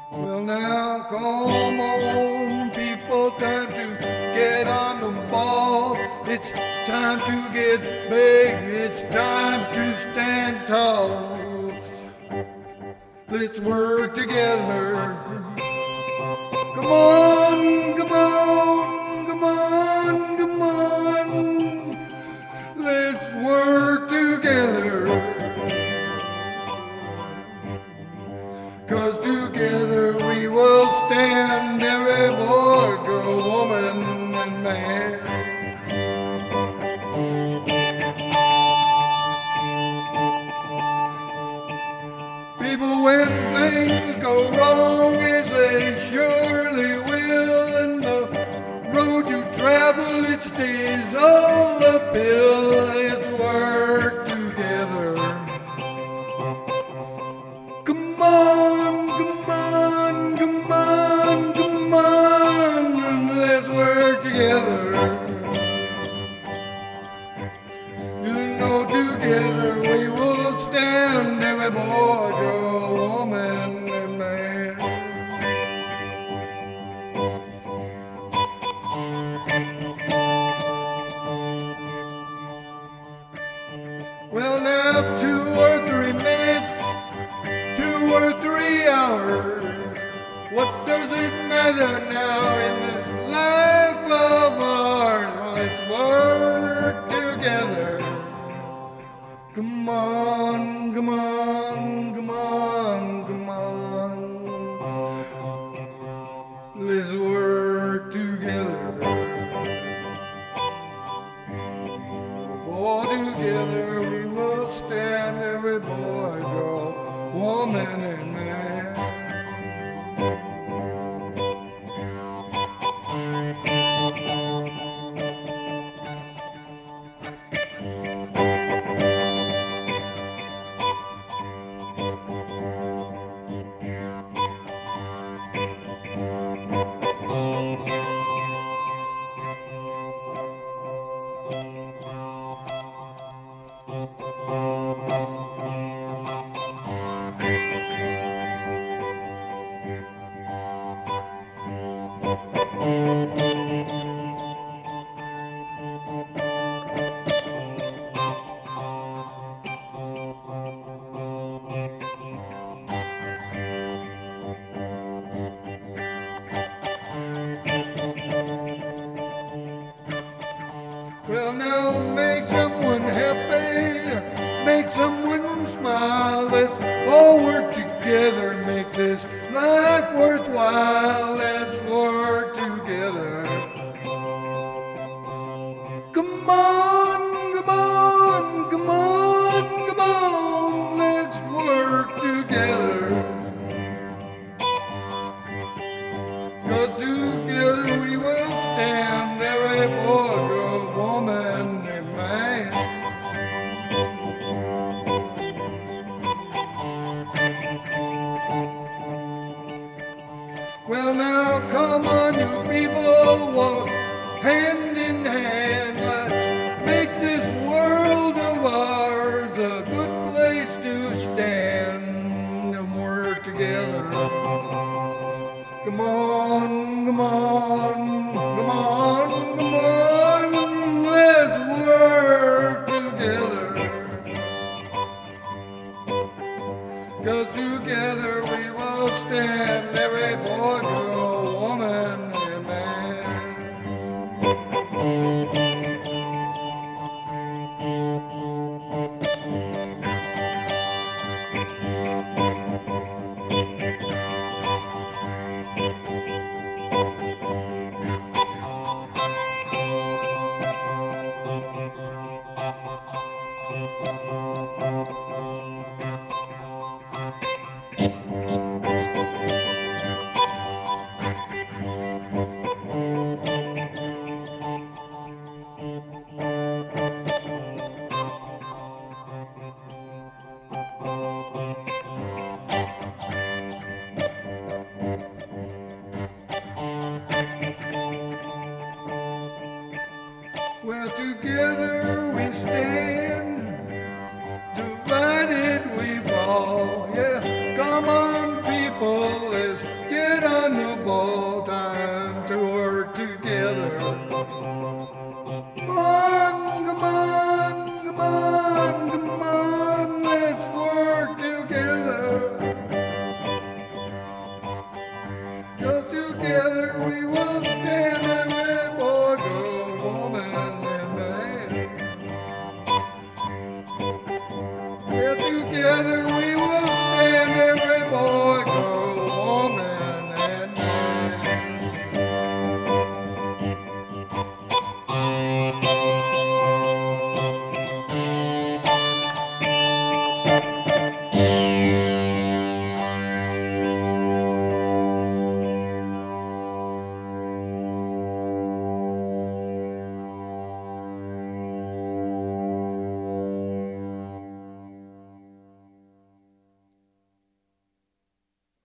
Well, now come on, people, time to get on the ball. It's time to get big, it's time to stand tall. Let's work together. Come on, come on, come on, come on. Let's work together. 'Cause together we will stand, every boy, girl, woman, and man. People, when things go wrong, as they surely will, and the road you travel, it stays all uphill. Let's work together. Come on, come on, come on, come on, let's work together. You know, together we will stand, every boy, girl, woman, and man. Well, now 2 or 3 minutes, 2 or 3 hours. What does it matter now in this life of ours? Let's work together. Come on, come on, come on, come on. Let's work together. For together we will stand, every boy, girl, woman, and man. Well, now make someone happy, make someone smile. Let's all work together, make this life worthwhile. Let's work together. Come on, come on, come on, come on. Let's work together. 'Cause together we will stand, every boy, girl, woman, and man. Well, now come on, you people, walk hand in hand. Let's make this world of ours a good place to stand and work together. Come on, come on, come on, come on, let's work together. 'Cause together we will stand, every boy, girl, woman, and man. Well, together we stand, divided we fall. Yeah, come on, people, let's 'Cause together we will stand, every boy, girl, woman, and man. Yeah, together we will stand, every boy,